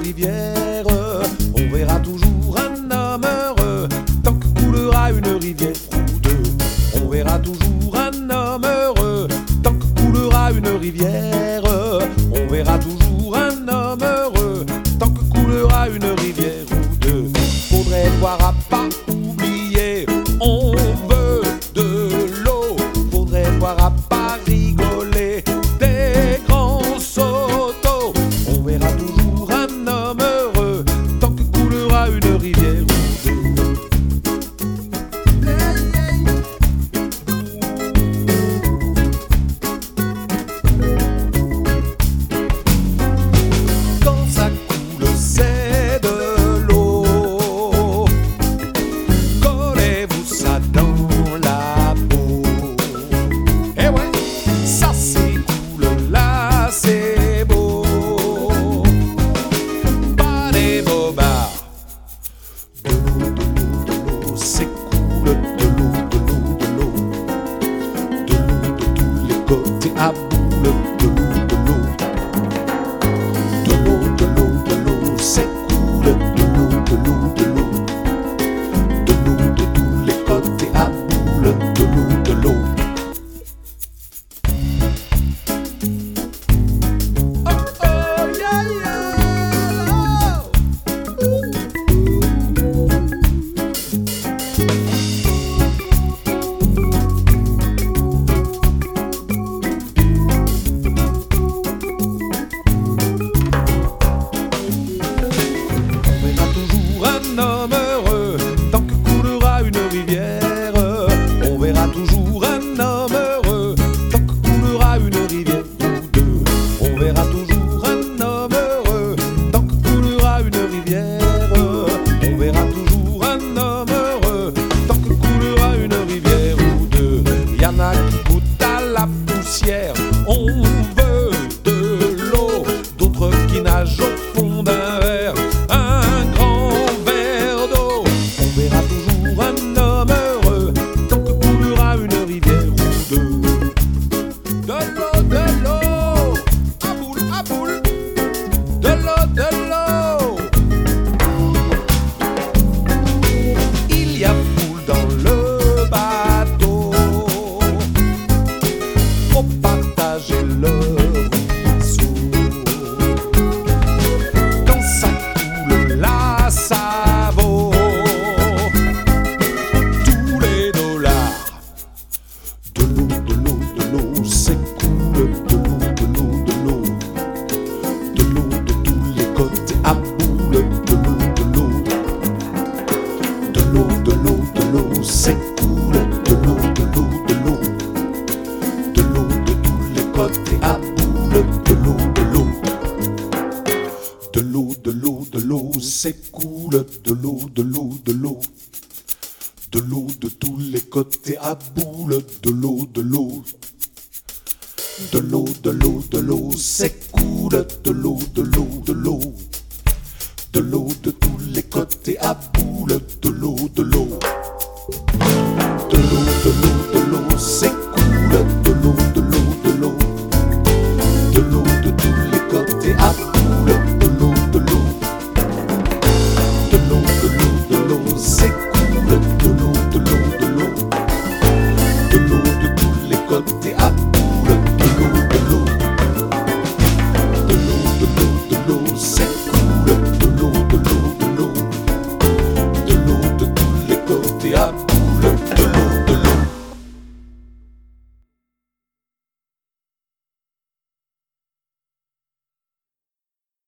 rivière, on verra toujours un homme heureux tant que coulera une rivière ou deux. On verra toujours un homme heureux tant que coulera une rivière. On verra toujours un homme heureux tant que coulera une rivière ou deux. Faudrait boire à pas oublier, on veut de l'eau. Faudrait boire à pas rigoler des grands sautos. On verra toujours un homme heureux tant que coulera une rivière ou deux. Quand ça coule, c'est de l'eau. Collez-vous ça dans la peau. Eh ouais, ça s'écoule là, c'est beau. Pas des bobards. De l'eau, s'écoule de l'eau, de l'eau, de l'eau. De l'eau de tous les côtés à boule, de l'eau, de l'eau. De l'eau, de l'eau, de l'eau, s'écoule de l'eau, de l'eau, de l'eau. De l'eau de tous les côtés à boule, de l'eau, de l'eau. Oh oh yeah yeah. On verra toujours un homme heureux tant que coulera une rivière. On verra toujours un homme heureux tant que coulera une rivière ou deux. On verra toujours un homme heureux tant que coulera une rivière. On verra toujours un homme heureux tant que coulera une rivière ou deux. Y en a qui goûtent à la poussière, on veut de l'eau. D'autres qui nagent au fond d'un verre, un grand verre d'eau. On verra toujours un homme heureux tant que coulera une rivière ou deux. De l'eau, à boule, de l'eau, de l'eau. Il y a boule dans le bateau, faut partager le ruisseau. Quand ça coule là, ça vaut tous les dollars. De l'eau, s'écoule de l'eau, de l'eau, de l'eau. De l'eau de tous les côtés à boule, de l'eau, de l'eau. De l'eau, de l'eau, de l'eau, s'écoule de l'eau, de l'eau, de l'eau. De l'eau de tous les côtés à boule, de l'eau, de l'eau. De l'eau, de l'eau, de l'eau, s'écoule de l'eau, de l'eau, de l'eau. De l'eau de tous les côtés à boule, de l'eau, de l'eau. De l'eau, de l'eau, de l'eau, s'écoule de l'eau, de l'eau, de l'eau. De l'eau de tous les côtés à boule.